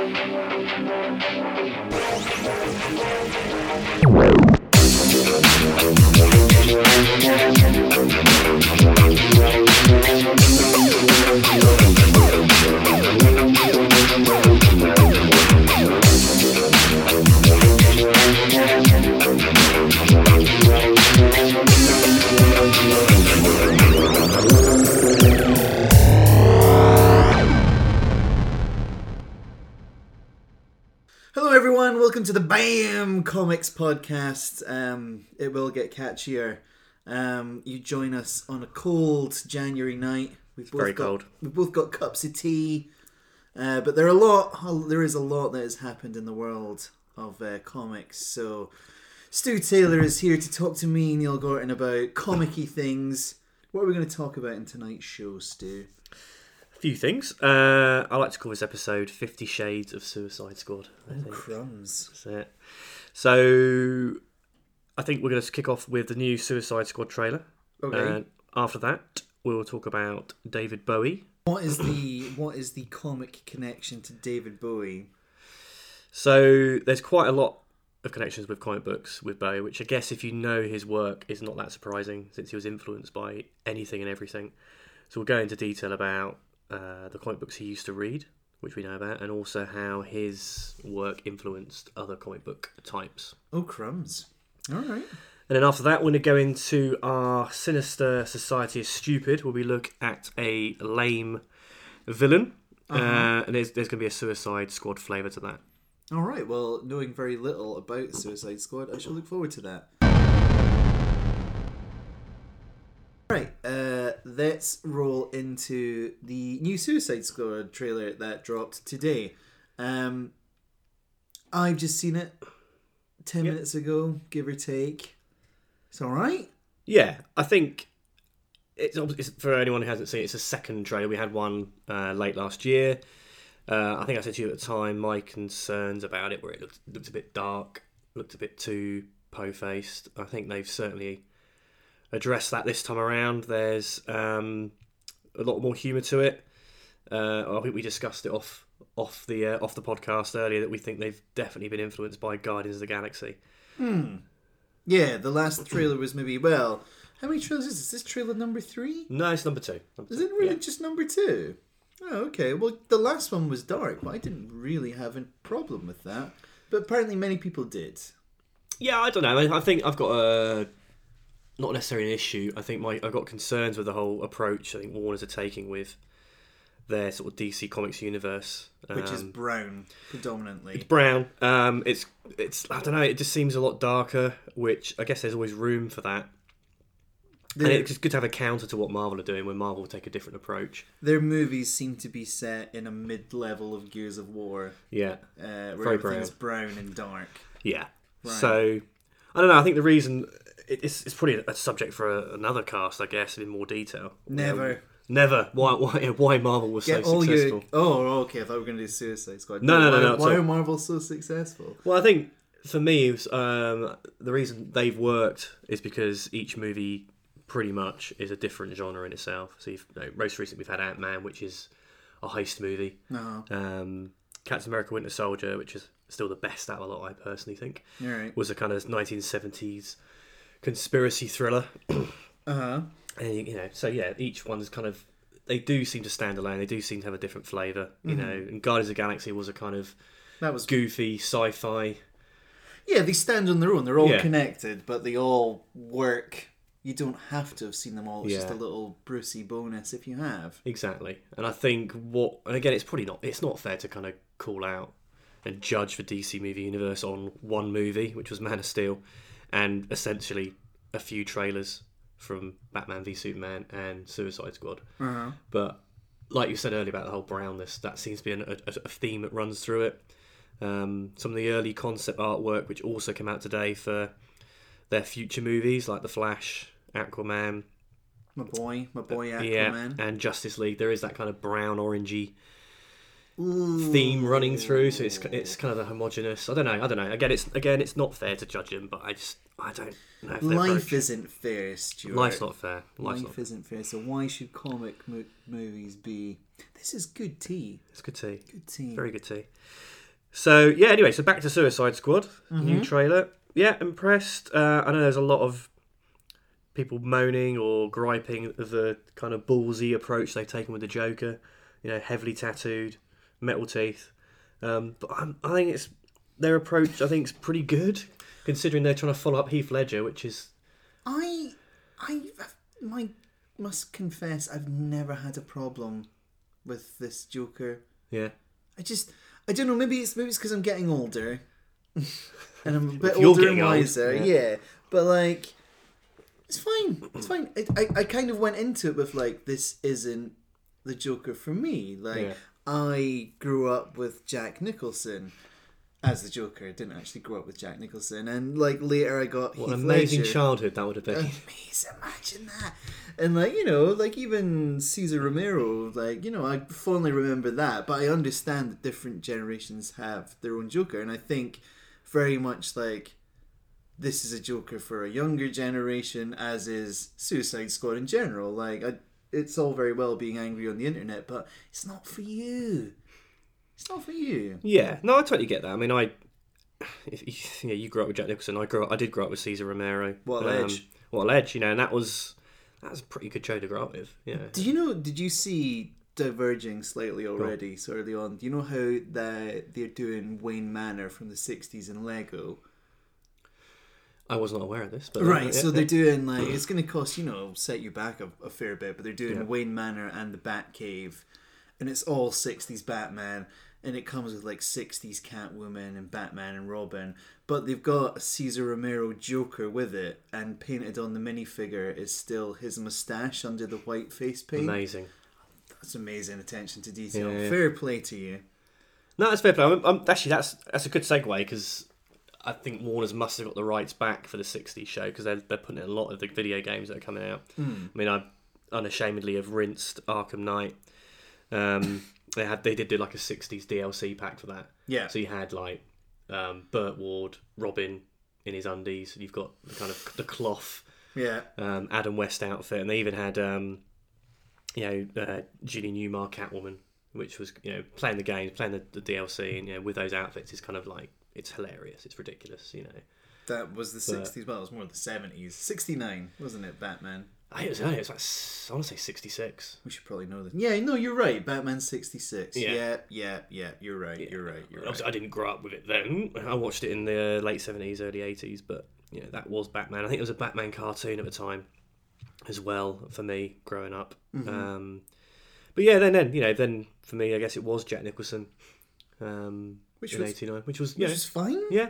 Hello everyone, welcome to the BAM Comics Podcast. It will get catchier. You join us on a cold January night. We've both got cups of tea, but there is a lot that has happened in the world of comics. So Stu Taylor is here to talk to me, Neil Gorton, about comic-y things. What are we going to talk about in tonight's show, Stu? A few things. I like to call this episode 50 Shades of Suicide Squad. I think. Crumbs. That's it. So I think we're going to kick off with the new Suicide Squad trailer. Okay. After that, we'll talk about David Bowie. What is the comic connection to David Bowie? So there's quite a lot of connections with comic books with Bowie, which I guess if you know his work is not that surprising since he was influenced by anything and everything. So we'll go into detail about the comic books he used to read, which we know about, and also how his work influenced other comic book types. Oh, crumbs. All right. And then after that, we're going to go into our Sinister Society is Stupid, where we look at a lame villain, and there's going to be a Suicide Squad flavour to that. All right, well, knowing very little about Suicide Squad, I shall look forward to that. Right, let's roll into the new Suicide Squad trailer that dropped today. I've just seen it 10 minutes ago, give or take. It's all right. Yeah, I think it's for anyone who hasn't seen it, it's a second trailer. We had one late last year. I think I said to you at the time, my concerns about it were it looked a bit dark, looked a bit too po-faced. I think they've certainly addressed that this time around. There's a lot more humour to it. I think we discussed it off the podcast earlier that we think they've definitely been influenced by Guardians of the Galaxy. Yeah, the last trailer was maybe, well, how many trailers is this? Is this trailer number 3? No, it's number 2. Is it really just number 2? Oh, okay. Well, the last one was dark, but I didn't really have a problem with that. But apparently many people did. Yeah, I don't know. I think I've got not necessarily an issue. I think I've got concerns with the whole approach I think Warners are taking with their sort of DC Comics universe, which is brown predominantly. It's brown. It's I don't know. It just seems a lot darker, which I guess there's always room for that. And it's good to have a counter to what Marvel are doing when Marvel will take a different approach. Their movies seem to be set in a mid-level of Gears of War. Yeah. Where everything's brown and dark. Yeah. Right. So, I don't know. I think the reason... It's probably a subject for another cast, I guess, in more detail. Never. Why Marvel was so successful. Oh, okay. I thought we were going to do Suicide Squad. No. Why are Marvel so successful? Well, I think, for me, the reason they've worked is because each movie pretty much is a different genre in itself. So most recently we've had Ant-Man, which is a heist movie. Captain America Winter Soldier, which is still the best out of a lot, I personally think. Right. Was a kind of 1970s conspiracy thriller. And so yeah, each one's kind of, they do seem to stand alone. They do seem to have a different flavour, you know. And Guardians of the Galaxy was a kind of goofy sci-fi. Yeah, they stand on their own. They're all connected, but they all work. You don't have to have seen them all. It's just a little Brucey bonus if you have. Exactly. And I think and again, it's not fair to kind of call out and judge the DC movie universe on one movie, which was Man of Steel, and essentially a few trailers from Batman v Superman and Suicide Squad. But like you said earlier about the whole brownness, that seems to be a theme that runs through it. Some of the early concept artwork, which also came out today for their future movies, like The Flash, Aquaman, my boy Aquaman, and Justice League. There is that kind of brown orangey theme running through, so it's kind of a homogenous. I don't know. Again, it's not fair to judge him, but I don't know if life isn't fair, Stuart. Life's not fair. Life isn't fair. So why should comic movies be? This is good tea. It's good tea. Good tea. Very good tea. So yeah. Anyway, so back to Suicide Squad. New trailer. Yeah, impressed. I know there's a lot of people moaning or griping at the kind of ballsy approach they've taken with the Joker. You know, heavily tattooed, metal teeth. But I think it's their approach. I think is pretty good, considering they're trying to follow up Heath Ledger, which is. I must confess, I've never had a problem with this Joker. Yeah. I don't know. Maybe it's because I'm getting older, and I'm a bit older and wiser. Yeah, but like, it's fine. It's fine. I kind of went into it with like, this isn't the Joker for me. Like, I grew up with Jack Nicholson as the Joker. I didn't actually grow up with Jack Nicholson, and like later I got what Heath an amazing Ledger. childhood that would have been. Amazing, imagine that. And like, you know, like even Cesar Romero, like, you know, I fondly remember that, but I understand that different generations have their own Joker, and I think very much like this is a Joker for a younger generation, as is Suicide Squad in general. Like, it's all very well being angry on the internet, but it's not for you. It's not for you. Yeah, no, I totally get that. I mean, you grew up with Jack Nicholson. I did grow up with Cesar Romero. What a ledge! What a ledge! You know, and that was a pretty good show to grow up with. Yeah. Did you see, diverging slightly already so early on? Do you know how they're doing Wayne Manor from the '60s in Lego? I was not aware of this, but right. So they're doing like, it's going to cost, you know, set you back a fair bit, but they're doing Wayne Manor and the Batcave, and it's all '60s Batman. And it comes with like 60s Catwoman and Batman and Robin. But they've got a Cesar Romero Joker with it. And painted on the minifigure is still his moustache under the white face paint. Amazing. That's amazing attention to detail. Yeah. Fair play to you. No, that's fair play. Actually, that's a good segue, because I think Warner's must have got the rights back for the 60s show, because they're putting in a lot of the video games that are coming out. I mean, I unashamedly have rinsed Arkham Knight. They did do like a 60s DLC pack for that. Yeah. So you had like Burt Ward, Robin in his undies, and you've got the kind of the cloth Adam West outfit, and they even had Julie Newmar Catwoman, which was, you know, playing the games, playing the DLC, and, you know, with those outfits, it's kind of like, it's hilarious, it's ridiculous, you know. That was the 60s. Well, it was more the 70s. 69, wasn't it, Batman? I think it was earlier. It was like, I want to say 66. We should probably know this. Yeah, no, you're right. Batman 66. Yeah. Yeah. You're right. You're right. Obviously, I didn't grow up with it then. I watched it in the late 70s, early 80s, but, you know, that was Batman. I think it was a Batman cartoon at the time as well, for me, growing up. Mm-hmm. But yeah, then for me, I guess it was Jack Nicholson Which in was 89, which was fine. Yeah.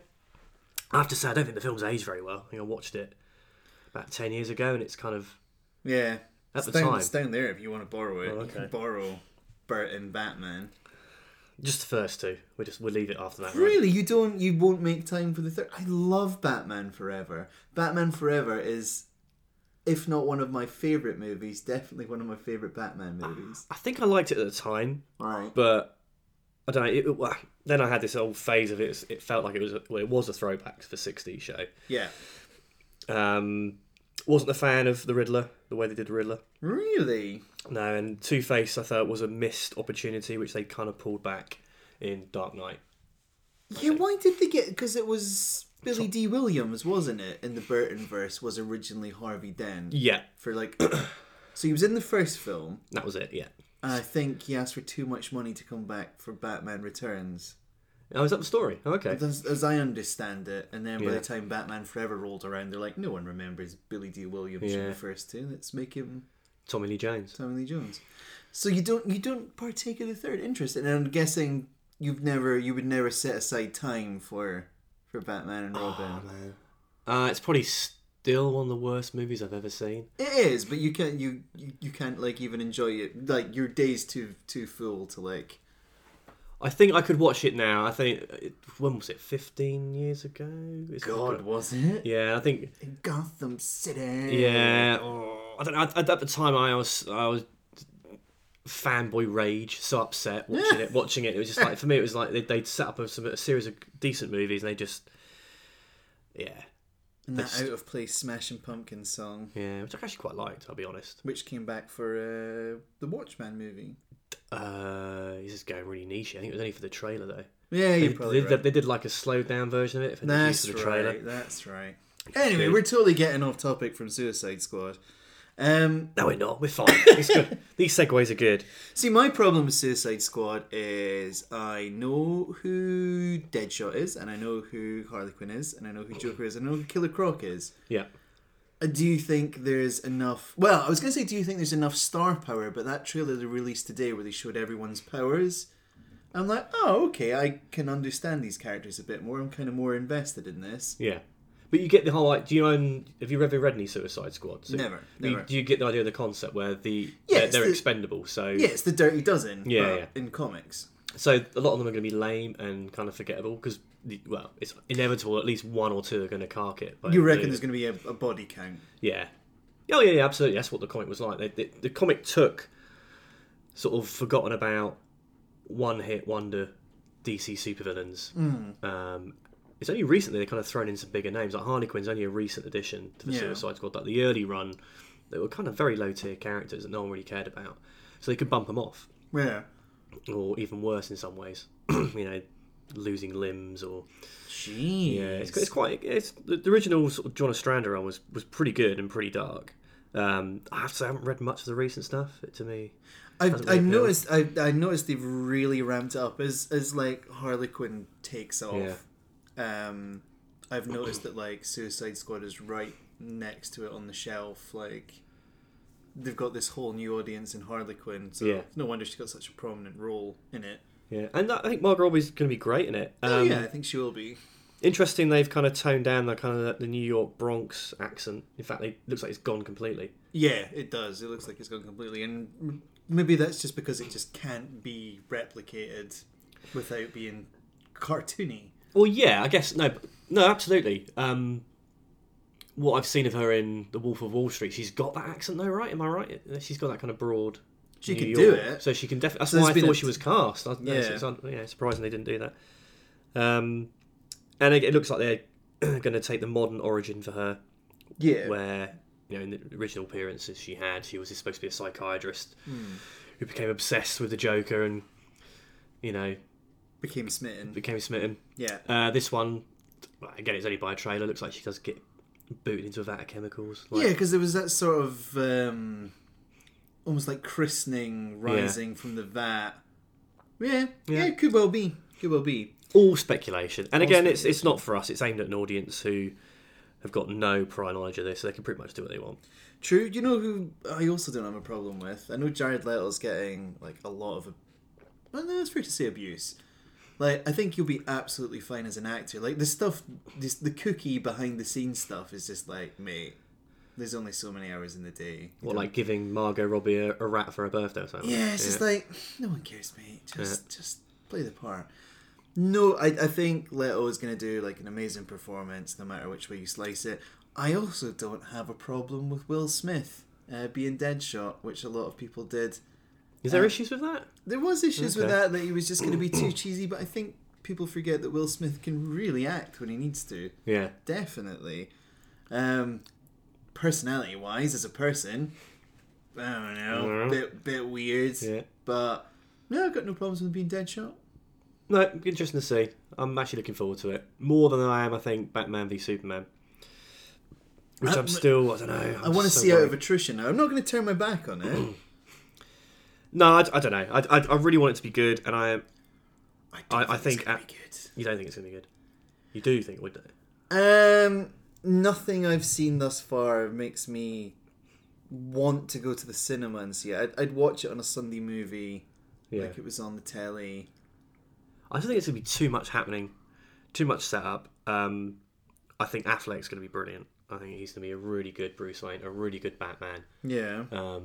I have to say, I don't think the film's aged very well. I think I watched it about 10 years ago, and it's kind of... Yeah. At the time. It's down there if you want to borrow it. Oh, okay. You can borrow Burton Batman. Just the first two. We'll leave it after that. Really? Right? You won't make time for the third? I love Batman Forever. Batman Forever is, if not one of my favourite movies, definitely one of my favourite Batman movies. I think I liked it at the time. Right. But I don't know. Then I had this old phase of it. It felt like it was a throwback to the 60s show. Yeah. Wasn't a fan of the Riddler, the way they did the Riddler. Really? No, and Two-Face I thought was a missed opportunity, which they kind of pulled back in Dark Knight. Yeah, why did they get... Because it was Billy D. Williams, wasn't it? In the Burton verse was originally Harvey Dent. Yeah. For like... So he was in the first film. That was it, yeah. And I think he asked for too much money to come back for Batman Returns. Oh, is that the story? Oh, okay. As I understand it. And then by the time Batman Forever rolled around, they're like, no one remembers Billy D. Williams from the first two. Let's make him Tommy Lee Jones. So you don't partake of the third. Interesting. And I'm guessing you would never set aside time for Batman and Robin. Oh, man. It's probably still one of the worst movies I've ever seen. It is, but you can't like even enjoy it. Like, your day's too full to like. I think I could watch it now. I think, when was it? 15 years ago? Was it? Yeah, I think in Gotham City. Yeah. I don't know. At the time, I was fanboy rage, so upset watching it. It was just like, for me, it was like they'd set up a series of decent movies, and they just, And that out of place Smashing Pumpkins song. Yeah, which I actually quite liked, I'll be honest. Which came back for the Watchmen movie. He's just going really niche. I think it was only for the trailer though. Yeah, you're probably right. They did like a slowed down version of it for the trailer. That's right. Anyway, we're totally getting off topic from Suicide Squad. No, we're not. We're fine. It's good. These segues are good. See, my problem with Suicide Squad is I know who Deadshot is, and I know who Harley Quinn is, and I know who Joker is, and I know who Killer Croc is. Yeah. Do you think there's enough... Well, I was going to say, do you think there's enough star power? But that trailer they released today where they showed everyone's powers, I'm like, oh, okay, I can understand these characters a bit more. I'm kind of more invested in this. Yeah. But you get the whole... have you ever read any Suicide Squad? So Never. Do you get the idea of the concept where they're expendable? So yeah, it's the Dirty Dozen. Yeah. In comics. So a lot of them are going to be lame and kind of forgettable because, well, it's inevitable at least one or two are going to cark it. You reckon there's going to be a body count? Yeah. Oh, yeah, absolutely. That's what the comic was like. The comic took sort of forgotten about one-hit wonder DC supervillains. It's only recently they kind of thrown in some bigger names. Like Harley Quinn's only a recent addition to the Suicide Squad. Like the early run, they were kind of very low-tier characters that no one really cared about. So they could bump them off. Yeah. Or even worse in some ways. Losing limbs or... Jeez. Yeah, it's quite... the original sort of John Ostrander run was pretty good and pretty dark. I have to say I haven't read much of the recent stuff. To me... I noticed they've really ramped up as like Harley Quinn takes off. Yeah. I've noticed that like Suicide Squad is right next to it on the shelf. Like they've got this whole new audience in Harley Quinn, so no wonder she's got such a prominent role in it. Yeah, and I think Margot Robbie's going to be great in it. I think she will be. Interesting, they've kind of toned down the New York Bronx accent. In fact, it looks like it's gone completely. Yeah, it does. It looks like it's gone completely, and maybe that's just because it just can't be replicated without being cartoony. Well, yeah, I guess no, absolutely. What I've seen of her in The Wolf of Wall Street, she's got that accent though, right? Am I right? She's got that kind of broad. She can do it, so she can definitely. That's why I thought she was cast. Surprising they didn't do that. And it looks like they're going to take the modern origin for her. Yeah, where in the original appearances she was supposed to be a psychiatrist who became obsessed with the Joker and became smitten. Yeah. This one, again, it's only by a trailer. Looks like she does get booted into a vat of chemicals. Yeah, because there was that sort of almost like christening rising from the vat. Yeah, could well be. All speculation. And again, it's not for us. It's aimed at an audience who have got no prior knowledge of this, so they can pretty much do what they want. True. You know who I also don't have a problem with? I know Jared Leto's getting like a lot of... Well, no, it's fair to say abuse. Like, I think you'll be absolutely fine as an actor. Like, the stuff, the cookie behind the scenes stuff is just like, mate, there's only so many hours in the day. Like giving Margot Robbie a rat for her birthday or something? Yeah, it's just like, no one cares, mate. Just play the part. No, I think Leto is going to do like an amazing performance no matter which way you slice it. I also don't have a problem with Will Smith being Deadshot, which a lot of people did. Is there issues with that? There was issues with that he was just going to be too cheesy, but I think people forget that Will Smith can really act when he needs to. Yeah. Definitely. Personality-wise, as a person, I don't know, bit weird. Yeah. But, no, I've got no problems with being Deadshot. No, interesting to see. I'm actually looking forward to it. More than I am, I think, Batman v Superman. Which I'm still, I don't know. I want to see out of attrition now. I'm not going to turn my back on it. No, I don't know. I really want it to be good, and I think it's going to be good. You don't think it's going to be good? You do think it would, do? Nothing I've seen thus far makes me want to go to the cinema and see it. I'd watch it on a Sunday movie, like it was on the telly. I just think it's going to be too much happening, too much setup. I think Affleck's going to be brilliant. I think he's going to be a really good Bruce Wayne, a really good Batman. Yeah.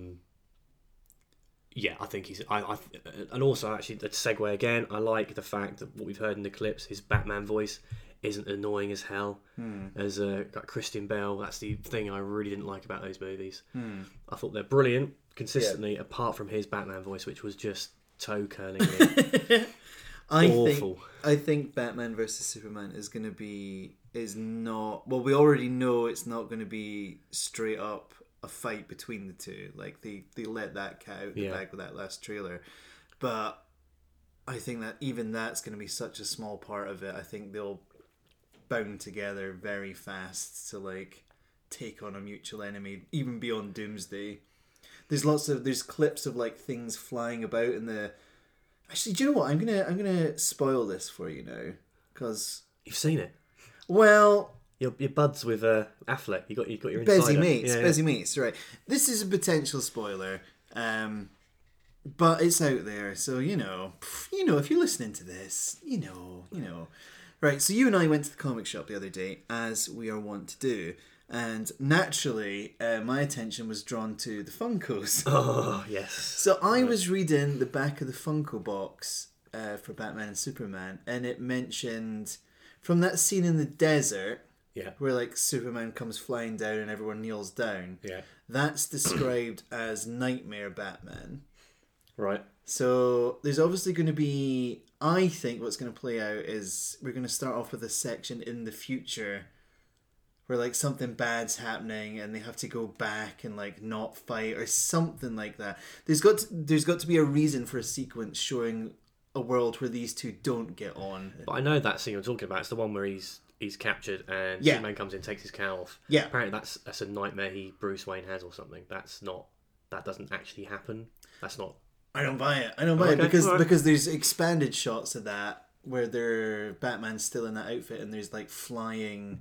Yeah, I think he's... and also, actually, to segue again, I like the fact that what we've heard in the clips, his Batman voice isn't annoying as hell as got Christian Bale. That's the thing I really didn't like about those movies. I thought they're brilliant consistently, apart from his Batman voice, which was just toe-curlingly awful. I think Batman vs Superman is going to be is not... Well, we already know it's not going to be straight up a fight between the two. Like, they let that cat out the bag with that last trailer. But I think that even that's going to be such a small part of it. I think they'll bound together very fast to, like, take on a mutual enemy, even beyond Doomsday. There's clips of, like, things flying about in the... Actually, do you know what? I'm gonna spoil this for you now, because... You've seen it? Well... Your buds with Affleck. You got your insider. Bezzy Mates, right. This is a potential spoiler, but it's out there, so if you're listening to this, you know. Right, so you and I went to the comic shop the other day, as we are wont to do, and naturally, my attention was drawn to the Funkos. Oh, yes. So I was reading the back of the Funko box for Batman and Superman, and it mentioned, from that scene in the desert, where, like, Superman comes flying down and everyone kneels down, that's described as Nightmare Batman. Right. So there's obviously going to be... I think what's going to play out is we're going to start off with a section in the future where, like, something bad's happening and they have to go back and, like, not fight or something like that. There's got to be a reason for a sequence showing a world where these two don't get on. But I know that scene you're talking about. It's the one where he's captured and Superman comes in, takes his cowl off. Yeah. Apparently that's a nightmare Bruce Wayne has or something. That doesn't actually happen. That's not... I don't buy it because there's expanded shots of that where Batman's still in that outfit and there's, like, flying...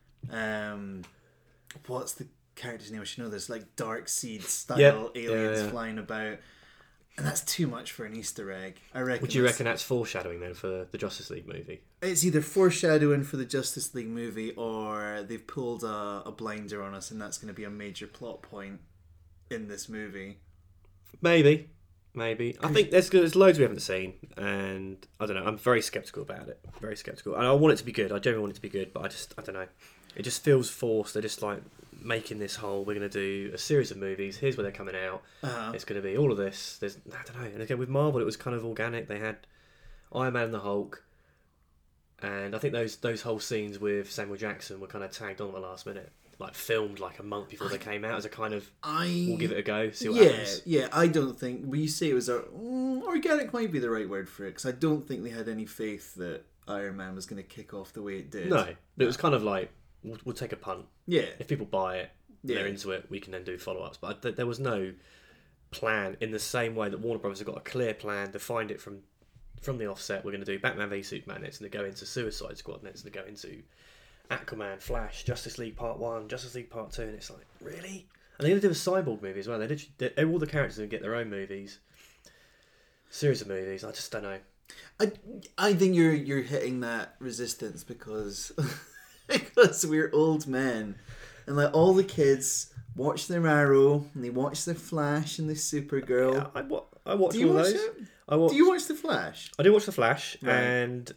what's the character's name? I should know this. Like, Darkseid style aliens flying about. And that's too much for an Easter egg, I reckon. Would you reckon that's foreshadowing then for the Justice League movie? It's either foreshadowing for the Justice League movie or they've pulled a blinder on us and that's going to be a major plot point in this movie. Maybe. I think there's loads we haven't seen and I don't know, I'm very sceptical about it. Very sceptical. And I want it to be good. I genuinely want it to be good, but I don't know. It just feels forced. They're just, like, making this whole, we're going to do a series of movies, here's where they're coming out, it's going to be all of this, I don't know. And again, with Marvel, it was kind of organic. They had Iron Man and the Hulk, and I think those whole scenes with Samuel Jackson were kind of tagged on at the last minute, like, filmed like a month before they came out as a kind of, we'll give it a go, see what happens. Yeah, I don't think, when you say it was organic might be the right word for it, because I don't think they had any faith that Iron Man was going to kick off the way it did. No, it was kind of like, we'll take a punt. Yeah. If people buy it, they're into it, we can then do follow-ups. But there was no plan in the same way that Warner Brothers have got a clear plan, defined it from the offset. We're going to do Batman v Superman, it's going to go into Suicide Squad, and it's going to go into Aquaman, Flash, Justice League Part 1, Justice League Part 2, and it's like, really? And they're going to do a Cyborg movie as well. All the characters are going to get their own movies. Series of movies, I just don't know. I think you're hitting that resistance because... because we're old men and, like, all the kids watch their Arrow and they watch their Flash and their Supergirl. Yeah, I watch all those. Do you watch the Flash? I do watch the Flash, right. And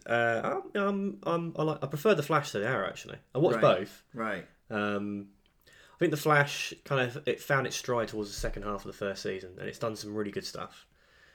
I prefer the Flash to the Arrow. Actually, I watch both. Right. I think the Flash it found its stride towards the second half of the first season, and it's done some really good stuff.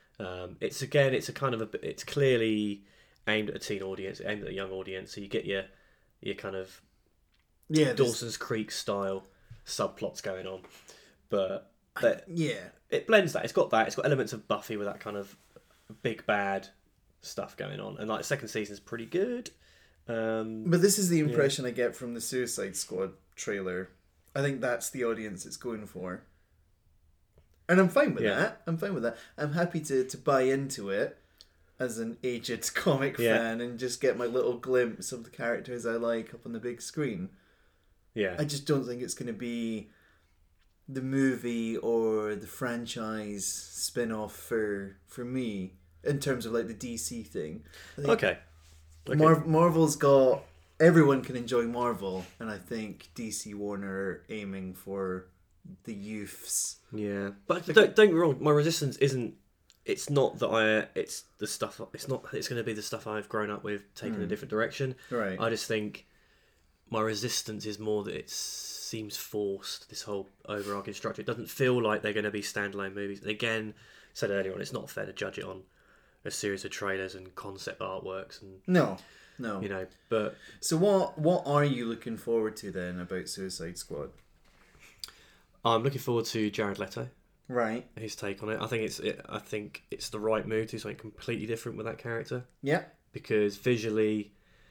It's clearly aimed at a teen audience, aimed at a young audience. So you get your kind of Dawson's Creek style subplots going on, but it blends that. It's got elements of Buffy with that kind of big bad stuff going on, and, like, the second season's pretty good. But this is the impression I get from the Suicide Squad trailer. I think that's the audience it's going for, and I'm fine with that. I'm happy to buy into it as an aged comic fan and just get my little glimpse of the characters I like up on the big screen. Yeah. I just don't think it's going to be the movie or the franchise spin-off for me in terms of, like, the DC thing. Okay. Marvel's got... Everyone can enjoy Marvel, and I think DC Warner are aiming for the youths. Yeah. But don't get me wrong, my resistance isn't... It's not that it's the stuff. It's not. It's going to be the stuff I've grown up with, taken a different direction. Right. I just think my resistance is more that it seems forced. This whole overarching structure. It doesn't feel like they're going to be standalone movies. And again, said earlier on, it's not fair to judge it on a series of trailers and concept artworks and No. But so what are you looking forward to then about Suicide Squad? I'm looking forward to Jared Leto. Right. His take on it. I think it's the right move to do something completely different with that character. Yeah. Because visually,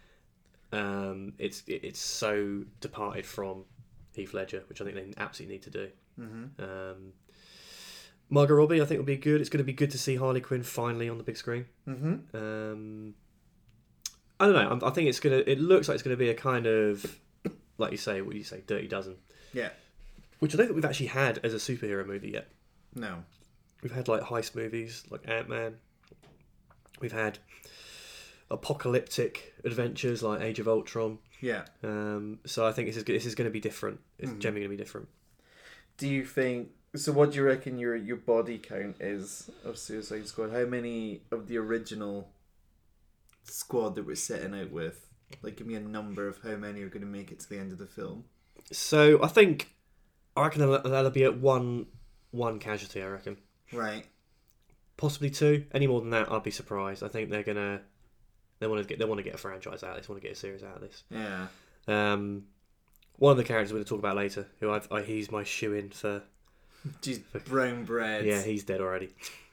it's so departed from Heath Ledger, which I think they absolutely need to do. Mm-hmm. Margot Robbie, I think, will be good. It's going to be good to see Harley Quinn finally on the big screen. Mm-hmm. I don't know. I think it's gonna. It looks like it's going to be a kind of, like you say, Dirty Dozen. Yeah. Which I don't think we've actually had as a superhero movie yet. No. We've had like heist movies, like Ant-Man. We've had apocalyptic adventures like Age of Ultron. Yeah. So I think this is going to be different. It's generally going to be different. Do you think? So, what do you reckon your body count is of Suicide Squad? How many of the original squad that we're setting out with? Like, give me a number of how many are going to make it to the end of the film. So I reckon that'll be at one casualty. I reckon. Right. Possibly two. Any more than that, I'd be surprised. I think they want to get a franchise out of this. Want to get a series out of this. Yeah. One of the characters we're going to talk about later, who he's my shoe-in for. Jeez, brown bread. Yeah, he's dead already.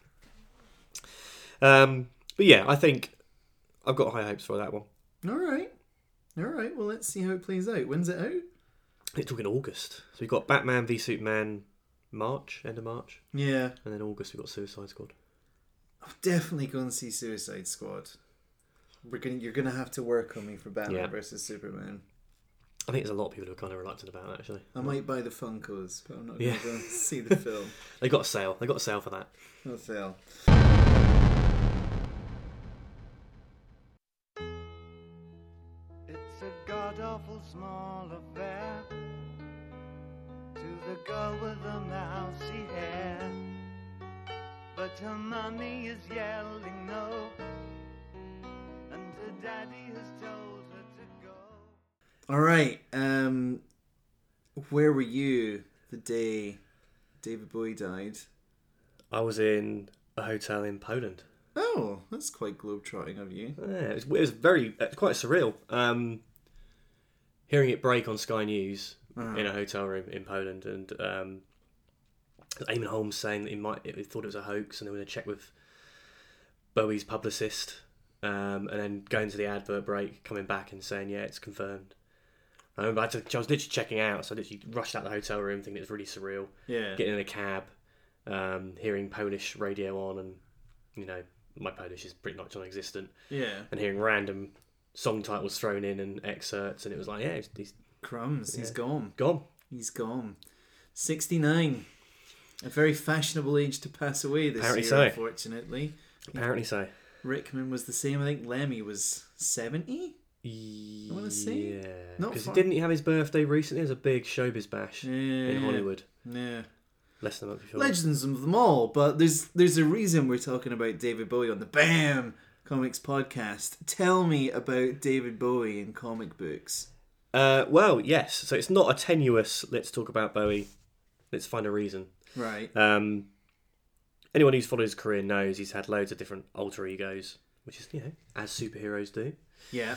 But yeah, I think I've got high hopes for that one. All right. Well, let's see how it plays out. When's it out? It's talking August. So we've got Batman v Superman end of March. Yeah. And then August we've got Suicide Squad. I'm definitely going to see Suicide Squad. You're gonna have to work on me for Batman versus Superman. I think there's a lot of people who are kind of reluctant about that, actually. I might buy the Funkos, but I'm not going to go see the film. They got a sale for that. No sale. It's a god-awful small affair to the girl with the mousy hair, but her mommy is yelling no, and her daddy has told her to go. All right. Where were you the day David Bowie died? I was in a hotel in Poland. Oh, that's quite globetrotting of you. Yeah, it was quite surreal. Hearing it break on Sky News in a hotel room in Poland, and Eamon Holmes saying that he thought it was a hoax, and they were going to check with Bowie's publicist, and then going to the advert break, coming back and saying, yeah, it's confirmed. I remember I was literally checking out, so I literally rushed out the hotel room thinking it was really surreal. Yeah. Getting in a cab, hearing Polish radio on, and my Polish is pretty much non-existent. Yeah. And hearing random song titles thrown in and excerpts, and it was like, yeah, he's crumbs. He's gone. He's gone. 69. A very fashionable age to pass away this year, unfortunately. Apparently so. Rickman was the same. I think Lemmy was 70. I want to say. Yeah. Because didn't he have his birthday recently? There's a big showbiz bash in Hollywood. Yeah. Less than a month before. Legends of them all, but there's a reason we're talking about David Bowie on the BAM Comics podcast. Tell me about David Bowie in comic books. Well, yes. So it's not a tenuous, let's talk about Bowie, let's find a reason. Right. Anyone who's followed his career knows he's had loads of different alter egos, which is, as superheroes do. Yeah.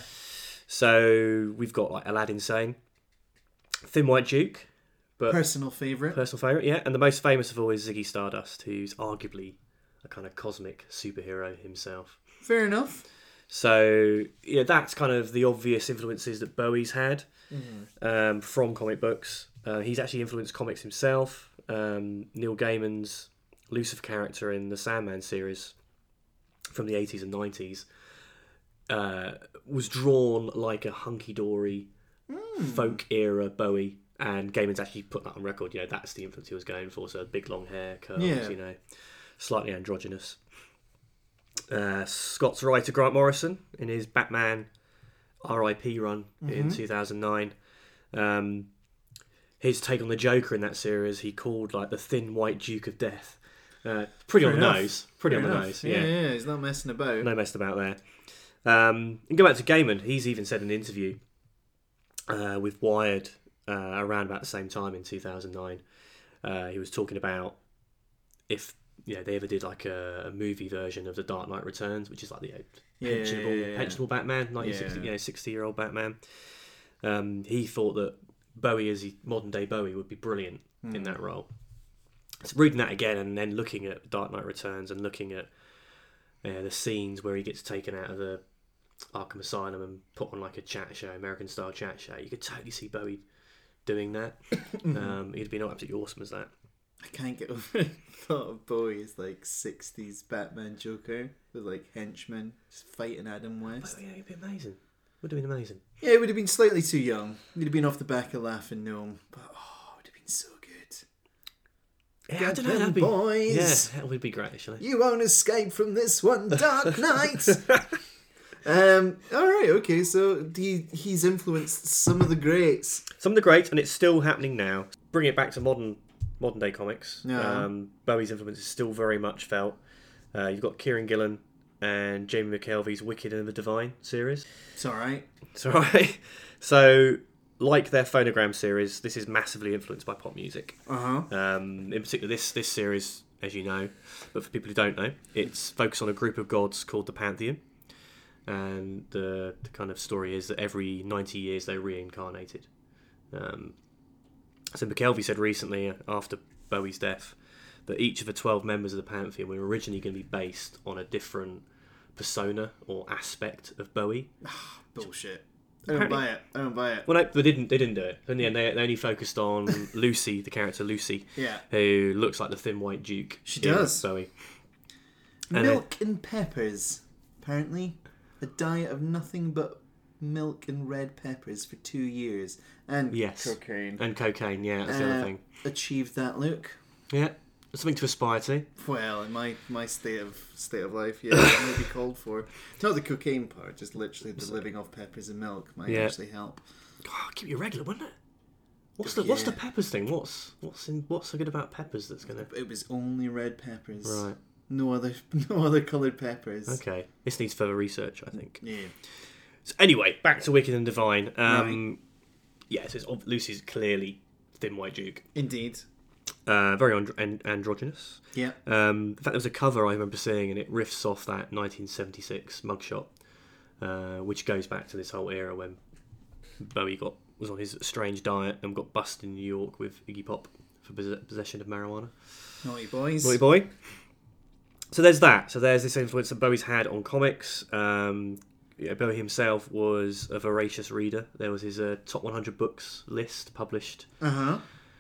So we've got like Aladdin Sane, Thin White Duke, but personal favourite, yeah, and the most famous of all is Ziggy Stardust, who's arguably a kind of cosmic superhero himself. Fair enough. So that's kind of the obvious influences that Bowie's had from comic books. He's actually influenced comics himself. Neil Gaiman's Lucifer character in the Sandman series from the 80s and 90s was drawn like a hunky-dory folk era Bowie, and Gaiman's actually put that on record. That's the influence he was going for. So big long hair, curls, slightly androgynous. Scott's writer Grant Morrison in his Batman R.I.P. run in 2009. His take on the Joker in that series, he called like the Thin White Duke of Death. Pretty on the nose. Yeah, he's not messing about. No messing about there. And go back to Gaiman. He's even said in an interview with Wired around about the same time in 2009. He was talking about if they ever did like a movie version of the Dark Knight Returns, which is like the pensionable Batman, 60-year-old Batman. He thought that Bowie as modern day Bowie would be brilliant in that role. So reading that again and then looking at Dark Knight Returns and looking at the scenes where he gets taken out of the Arkham Asylum and put on like a chat show, American style chat show, you could totally see Bowie doing that. He'd have been absolutely awesome as that. I can't get over the thought of Bowie as like 60s Batman Joker with like henchmen just fighting Adam West. But, yeah, it'd be amazing. Would have been amazing. Yeah, it would have been slightly too young. He'd have been off the back of Laughing Gnome, but it would have been so good. Yeah, I don't know. Them That'd be, boys. that would be great, actually. You won't escape from this one, Dark Knight. All right, okay. So he's influenced some of the greats. Some of the greats, and it's still happening now. Bring it back to modern day comics. Yeah. Bowie's influence is still very much felt. You've got Kieran Gillen and Jamie McKelvey's Wicked and the Divine series. It's all right. It's all right. So, like their Phonogram series, this is massively influenced by pop music. In particular, this series, as you know, but for people who don't know, it's focused on a group of gods called the Pantheon. And the kind of story is that every 90 years they're reincarnated. So McKelvey said recently, after Bowie's death, that each of the 12 members of the Pantheon were originally going to be based on a different persona or aspect of Bowie. Bullshit. I don't buy it. Well, no, they didn't do it. In the end, they only focused on Lucy, the character Lucy, who looks like the Thin White Duke. She does. Bowie. Milk and peppers, apparently. A diet of nothing but milk and red peppers for 2 years. And cocaine. And cocaine, yeah, that's the other thing. Achieved that look. Yeah, something to aspire to. Well, in my state of life, it may be called for. Not the cocaine part, just literally the living off peppers and milk might actually help. Oh, keep you regular, wouldn't it? What's the peppers thing? What's so good about peppers that's gonna? It was only red peppers. Right. No other coloured peppers. Okay, this needs further research, I think. Yeah. So anyway, back to Wicked and Divine. Right. Yeah, so Lucy's clearly Thin White Duke. Indeed. Very androgynous. Yeah. In fact, there was a cover I remember seeing, and it riffs off that 1976 mugshot, which goes back to this whole era when Bowie was on his strange diet and got busted in New York with Iggy Pop for possession of marijuana. Naughty boys. Naughty boy. So there's that. So there's this influence that Bowie's had on comics. Bowie himself was a voracious reader. There was his top 100 books list published. About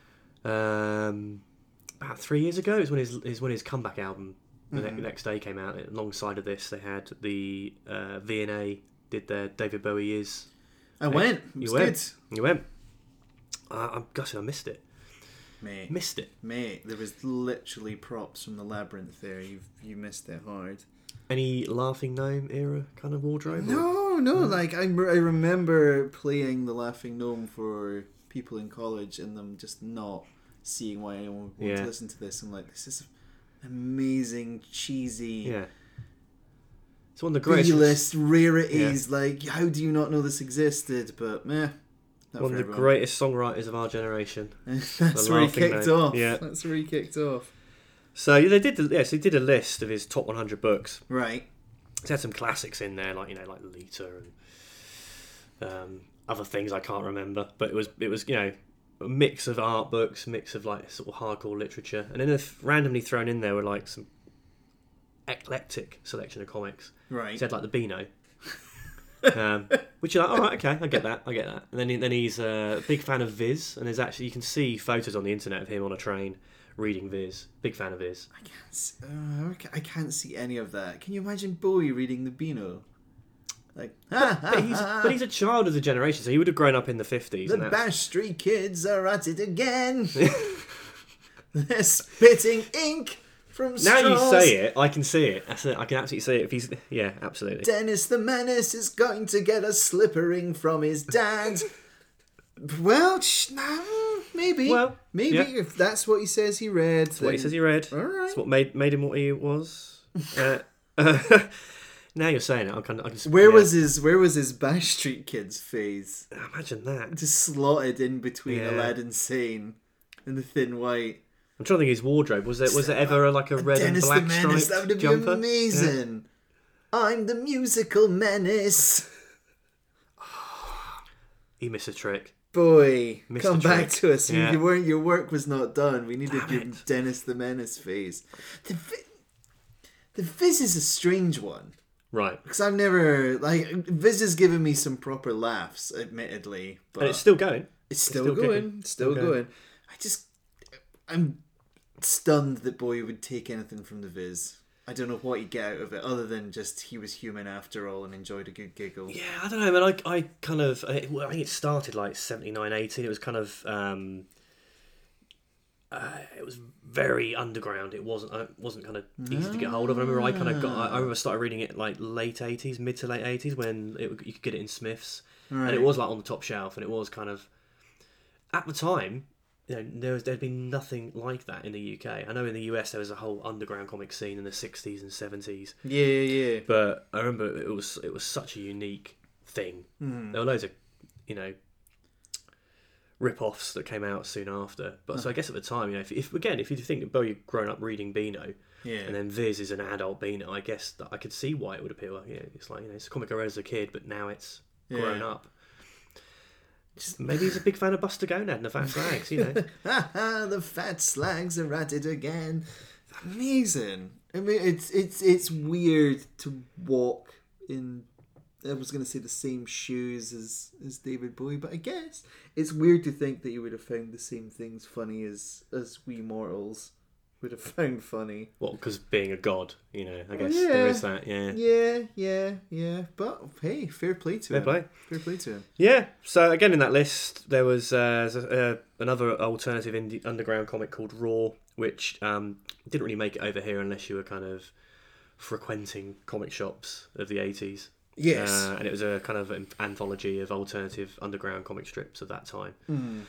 3 years ago. It was when his comeback album the next day came out. Alongside of this, they had the V&A did their David Bowie Is. I went. It was good. You went. I'm gutted I missed it. Mate, there was literally props from the Labyrinth there. You missed it hard. Any Laughing Gnome era kind of wardrobe? No. Like I remember playing the Laughing Gnome for people in college and them just not seeing why anyone would want to listen to this. I'm like, this is amazing, cheesy. Yeah. It's one of the greatest B-list rarities. Yeah. Like, how do you not know this existed? But one of the greatest songwriters of our generation. That's where he kicked off. Yeah. That's where he kicked off. So they did. He did a list of his top 100 books. Right. He had some classics in there, like Lolita and other things I can't remember. But it was a mix of art books, mix of like sort of hardcore literature, and then randomly thrown in there were like some eclectic selection of comics. Right. He said like the Beano. Which you're like, all right, okay, I get that. And then he's a big fan of Viz, and there's actually, you can see photos on the internet of him on a train reading Viz. Big fan of Viz. I can't see any of that. Can you imagine Bowie reading the Beano? Like, but he's a child of the generation, so he would have grown up in the 50s. The Bash Street Kids are at it again. They're spitting ink. From now you say it, I can see it. I can absolutely see it. Absolutely. Dennis the Menace is going to get a slipper ring from his dad. Well, maybe. If that's what he says he read. That's what he says he read. All right. That's what made him what he was. Now you're saying it. Where was his Bash Street Kids phase? Imagine that. Just slotted in between Aladdin Sane and the Thin White. I'm trying to think of his wardrobe. Was there ever like a red Dennis and black the Menace, striped that would jumper? be amazing. Yeah. I'm the musical menace. He missed a trick. Boy, Missed come the back trick. to us. Yeah. Your work was not done. We needed Damn your it. Dennis the Menace face. The Viz is a strange one. Right. Because I've never... Viz has given me some proper laughs, admittedly. But And it's still going. It's still kicking. going. Still going. I'm stunned that Bowie would take anything from the Viz. I don't know what he'd get out of it, other than just he was human after all and enjoyed a good giggle. Yeah, I don't know, man. I kind of... I think it started like 79, 18. It was kind of... it was very underground. It wasn't kind of easy to get hold of. I remember I remember started reading it like late 80s, mid to late 80s, when you could get it in Smiths. Right. And it was like on the top shelf, and it was kind of... At the time, there'd been nothing like that in the UK. I know in the US there was a whole underground comic scene in the 60s and 70s. Yeah. But I remember it was such a unique thing. There were loads of, rip-offs that came out soon after. But so I guess at the time, if you think Bo, you've grown up reading Beano, and then Viz is an adult Beano, I guess that I could see why it would appeal. It's like it's a comic I read as a kid, but now it's grown up. Maybe he's a big fan of Buster Gonad and the Fat Slags, The Fat Slags are at it again. Amazing. I mean, it's weird to walk in... I was going to say the same shoes as David Bowie, but I guess it's weird to think that you would have found the same things funny as we mortals would have found funny. Well, because being a god, I guess there is that, Yeah. But, hey, fair play to him. Fair play to him. Yeah, so again in that list, there was another alternative indie underground comic called Raw, which didn't really make it over here unless you were kind of frequenting comic shops of the 80s. Yes. And it was a kind of an anthology of alternative underground comic strips of that time.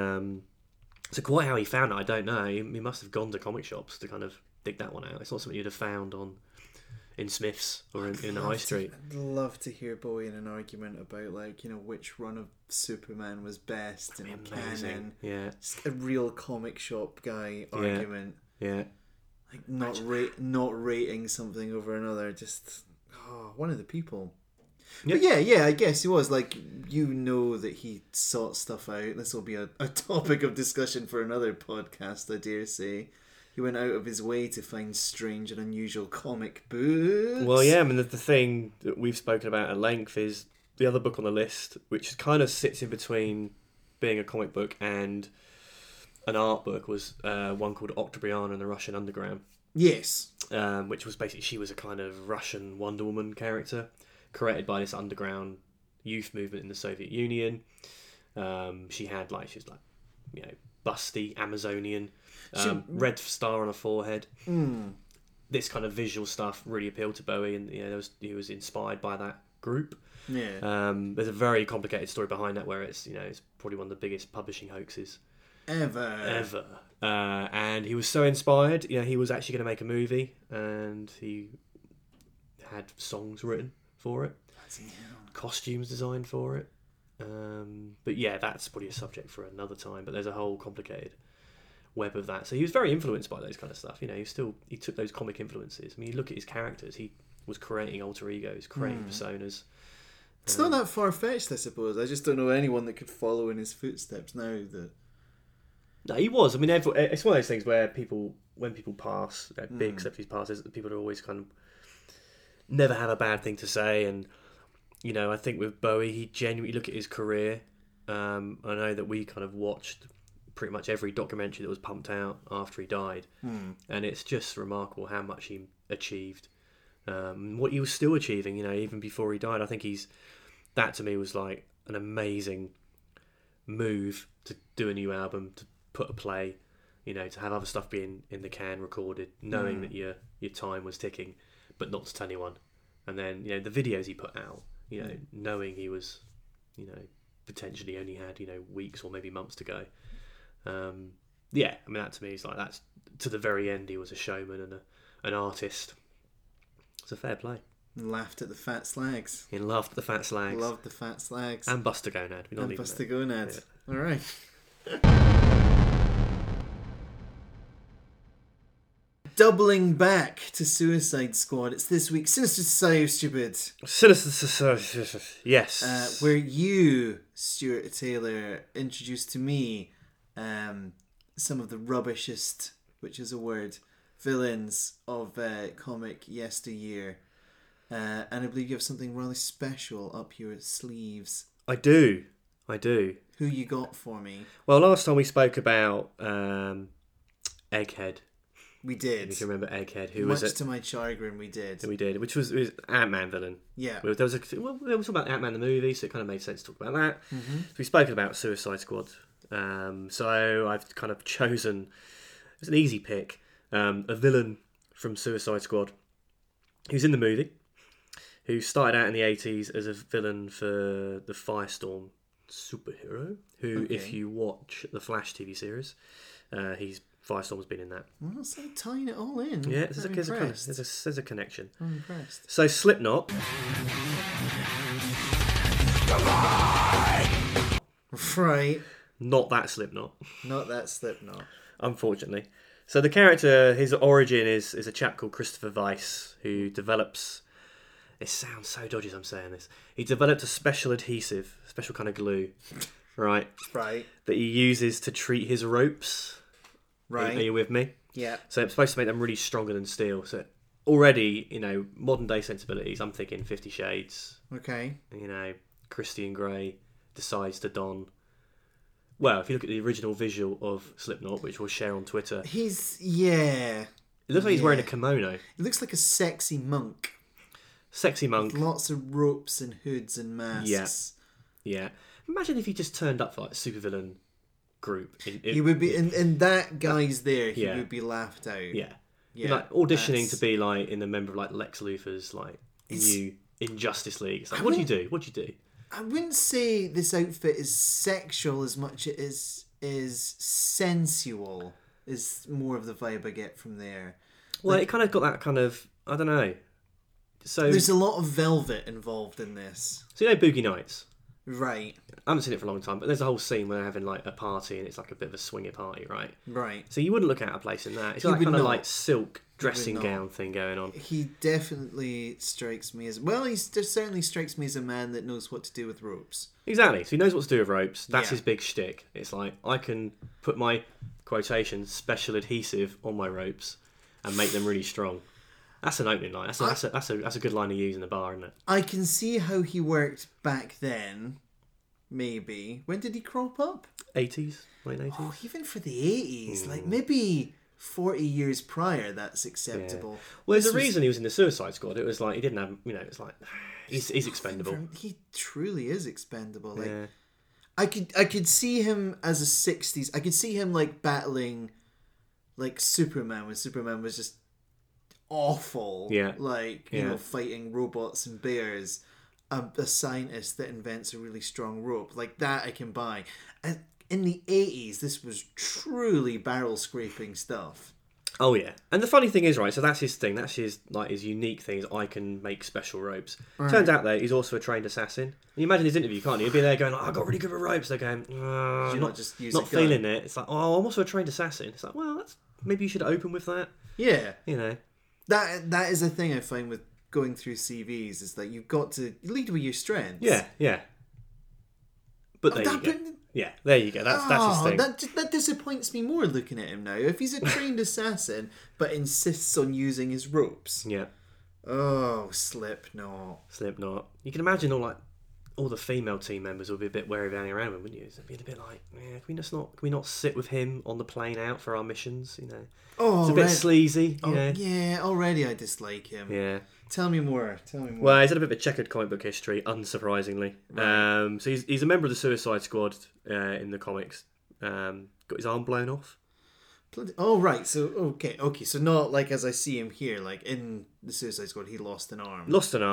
So quite how he found it, I don't know. He must have gone to comic shops to kind of dig that one out. It's not something you'd have found in Smiths or in the high street. I'd love to hear Bowie in an argument about which run of Superman was best in canon. Yeah. Just a real comic shop guy argument. Yeah. Like not rating something over another. Just one of the people. Yep. But yeah, I guess he was that he sought stuff out. This will be a topic of discussion for another podcast, I dare say. He went out of his way to find strange and unusual comic books. Well, yeah, I mean, the thing that we've spoken about at length is the other book on the list, which kind of sits in between being a comic book and an art book, was one called Octobriana and the Russian Underground. Yes. Which was basically, she was a kind of Russian Wonder Woman character created by this underground youth movement in the Soviet Union. She was busty, Amazonian, red star on her forehead. This kind of visual stuff really appealed to Bowie, and he was inspired by that group. Yeah. There's a very complicated story behind that where it's probably one of the biggest publishing hoaxes ever. And he was so inspired, he was actually going to make a movie, and he had songs written for it, costumes designed for it. But yeah, that's probably a subject for another time. But there's a whole complicated web of that. So he was very influenced by those kind of stuff. He took those comic influences. I mean, you look at his characters. He was creating alter egos, creating personas. It's not that far fetched, I suppose. I just don't know anyone that could follow in his footsteps now. No, he was. I mean, it's one of those things where when people pass, big celebrities passes, people are always kind of never have a bad thing to say. And I think with Bowie, he genuinely look at his career. I know that we kind of watched pretty much every documentary that was pumped out after he died, and it's just remarkable how much he achieved, what he was still achieving. Even before he died, I think that to me was like an amazing move to do a new album, to put a play, to have other stuff being in the can recorded, knowing that your time was ticking, but not to tell anyone. And then the videos he put out, knowing he was, potentially only had weeks or maybe months to go. I mean, that to me is like, that's to the very end. He was a showman and an artist. It's a fair play. Laughed at the Fat Slags. He loved the Fat Slags. Loved the Fat Slags. And Buster Gonad. And Buster Gonad. Yeah. All right. doubling back to Suicide Squad. It's this week, Sinister Society of Stupid. Sinister, yes. Where you, Stuart Taylor, introduced to me some of the rubbishest, which is a word, villains of comic yesteryear. And I believe you have something rather special up your sleeves. I do. Who you got for me? Well, last time we spoke about Egghead. We did. If you remember Egghead, who Much was it? to my chagrin, we did. We did, which was Ant-Man villain. Yeah. There was we were talking about Ant-Man the movie, so it kind of made sense to talk about that. Mm-hmm. So we spoke about Suicide Squad. So I've kind of chosen, it's an easy pick, a villain from Suicide Squad who's in the movie, who started out in the 80s as a villain for the Firestorm superhero, who, if you watch the Flash TV series, Firestorm's been in that. Well, so tying it all in. Yeah, there's a connection. I'm impressed. So Slipknot. Right. Not that Slipknot. Not that Slipknot. Unfortunately. So the character, his origin is a chap called Christopher Weiss, who develops... It sounds so dodgy as I'm saying this. He developed a special adhesive, special kind of glue, right? Right. That he uses to treat his ropes. Right. Are you with me? Yeah. So it's supposed to make them really stronger than steel. So already, modern day sensibilities, I'm thinking 50 Shades. Okay. Christian Grey decides to don... Well, if you look at the original visual of Slipknot, which we'll share on Twitter... Yeah. It looks like he's wearing a kimono. It looks like a sexy monk. Sexy monk. With lots of ropes and hoods and masks. Yeah. Imagine if he just turned up for like a supervillain group. He would be, and that guy's there, he would be laughed out. Yeah. Like auditioning to be like in the member of like Lex Luthor's like new Injustice League. It's like, what do you do? I wouldn't say this outfit is sexual as much as is sensual. Is more of the vibe I get from there. Well, it kind of got that kind of, I don't know. So there's a lot of velvet involved in this. So Boogie Nights? Right. I haven't seen it for a long time, but there's a whole scene where they're having like a party and it's like a bit of a swinger party, right? Right. So you wouldn't look out of place in that. It's like kind of like silk dressing gown thing going on. He definitely strikes me as... Well, he certainly strikes me as a man that knows what to do with ropes. Exactly. So he knows what to do with ropes. That's his big shtick. It's like, I can put my, quotation, special adhesive on my ropes and make them really strong. That's an opening line. That's a good line to use in the bar, isn't it? I can see how he worked back then. Maybe. When did he crop up? 80s, late 80s. Oh, even for the 80s, like maybe 40 years prior, that's acceptable. Yeah. Well, there's a reason he was in the Suicide Squad. It was like he didn't have, it's like he's expendable. He truly is expendable. Like I could see him as a 60s. I could see him like battling like Superman when Superman was just awful. Yeah. Like, fighting robots and bears. A scientist that invents a really strong rope. Like that I can buy. And in the 80s, this was truly barrel scraping stuff. Oh yeah. And the funny thing is, right, so that's his thing. That's his unique thing is I can make special ropes. Right. Turns out though, he's also a trained assassin. And you imagine his interview, can't you? He'd be there going, I got really good with ropes. They're going, not feeling it. It's like, I'm also a trained assassin. It's like, well, maybe you should open with that. Yeah. That is a thing I find with going through CVs, is that you've got to lead with your strengths. Yeah. But there you go. Yeah, there you go. That's his thing. That disappoints me more looking at him now. If he's a trained assassin but insists on using his ropes. Yeah. Oh, Slipknot. You can imagine all the female team members would be a bit wary of hanging around with him, wouldn't you? It'd be a bit like, can we not sit with him on the plane out for our missions? Oh, it's a bit sleazy. Yeah, already I dislike him. Yeah. Tell me more. Well, he's had a bit of a checkered comic book history, unsurprisingly. Right. So he's a member of the Suicide Squad in the comics. Got his arm blown off. Oh, right. So, okay. So not like as I see him here, like in the Suicide Squad, he lost an arm.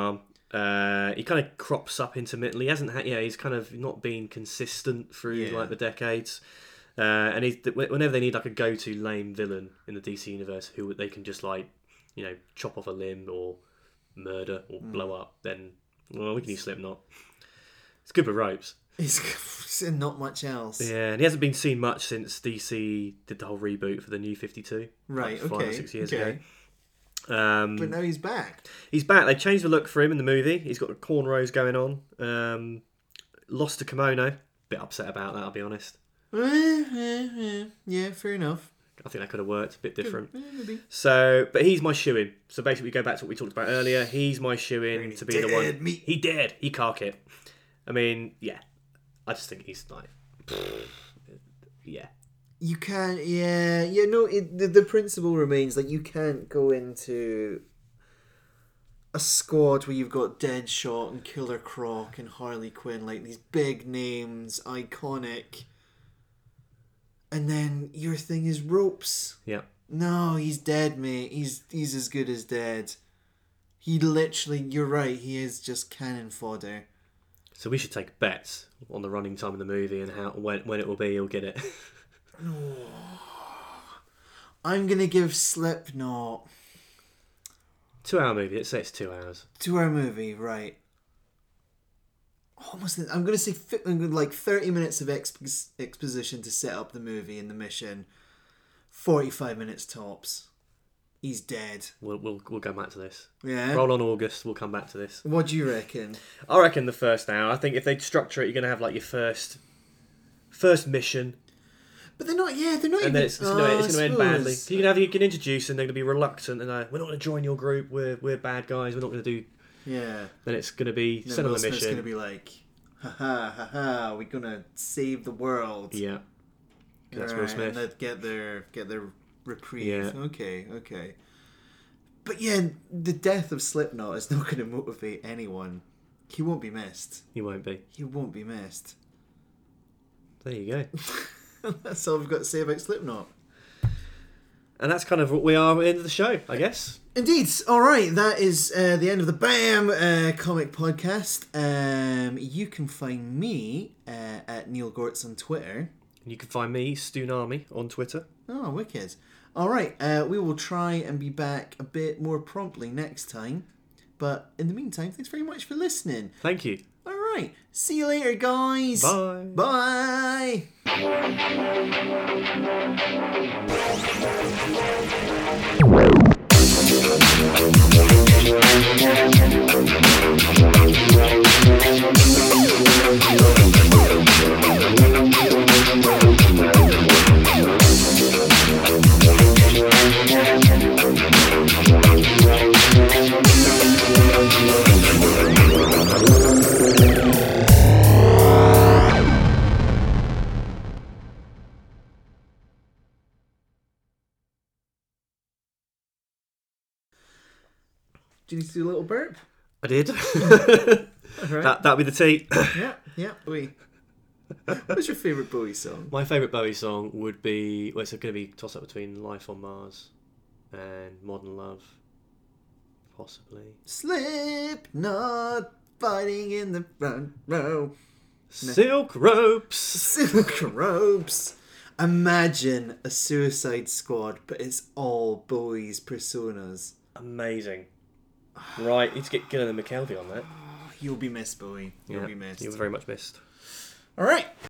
He kind of crops up intermittently. He's kind of not been consistent through like the decades. And whenever they need like a go-to lame villain in the DC universe who they can just like, chop off a limb or murder or blow up, then we can use Slipknot. It's good with ropes. He's not much else. Yeah, and he hasn't been seen much since DC did the whole reboot for the New 52. Right, like 5 or 6 years ago. But now he's back. He's back. They changed the look for him in the movie. He's got the cornrows going on. Lost a kimono. Bit upset about that, I'll be honest. Yeah, fair enough. I think that could have worked. A bit different. Maybe. So, but he's my shoe-in. So basically, we go back to what we talked about earlier. He's my shoe-in to be the one. He dared. He cark it. I mean, yeah. I just think he's like, yeah. You can't, yeah. No, the principle remains, like, you can't go into a squad where you've got Deadshot and Killer Croc and Harley Quinn, like, these big names, iconic, and then your thing is ropes. Yeah. No, he's dead, mate. He's as good as dead. He literally, you're right, he is just cannon fodder. So we should take bets on the running time of the movie and how when it will be he'll get it. I'm gonna give Slipknot 2-hour movie. Let's say it's 2 hours. 2-hour movie, right? Almost. I'm gonna say like 30 minutes of exposition to set up the movie and the mission. 45 minutes tops. He's dead. We'll go back to this. Yeah. Roll on August. We'll come back to this. What do you reckon? I reckon the first hour. I think if they structure it, you're gonna have like your first mission. But they're not. Yeah, they're not. And even, then it's going to end badly. You can introduce and they're going to be reluctant and we're not going to join your group. We're bad guys. We're not going to do. Yeah. Then it's going to be sent on the mission. It's going to be like, ha, we're going to save the world. Yeah. That's Will Smith. And get their reprieve. Yeah. Okay. But yeah, the death of Slipknot is not going to motivate anyone. He won't be missed. He won't be. He won't be missed. There you go. That's all we've got to say about Slipknot. And that's kind of what we are at the end of the show, I guess. Indeed. All right, that is the end of the BAM comic podcast. You can find me at Neil Gortz on Twitter. And you can find me, Stoonami, on Twitter. Oh, wicked. All right, we will try and be back a bit more promptly next time. But in the meantime, thanks very much for listening. Thank you. All right. See you later, guys. Bye. Bye. Do you need to do a little burp? I did. Right. That'll be the tea. Yeah. What's your favourite Bowie song? My favourite Bowie song would be... Well, it's going to be toss up between Life on Mars and Modern Love. Possibly. Slipknot fighting in the front row. Silk ropes. Silk ropes. Imagine a Suicide Squad, but it's all Bowie's personas. Amazing. Right, need to get Gillian McKelvey on that. You'll be missed, Bowie. You'll be missed. You were very much missed. All right.